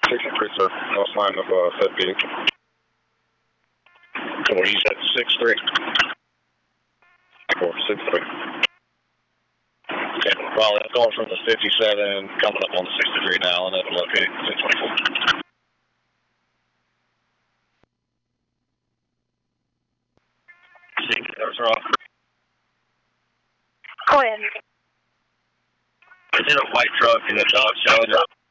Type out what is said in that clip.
63, sir. Lost line of set B. So what you said, 6-3? 463. Okay, well, it's going from the 57, coming up on the 63 now, and it'll locate 624. Those are off. Go ahead. It's in a white truck in a Dodge Challenger.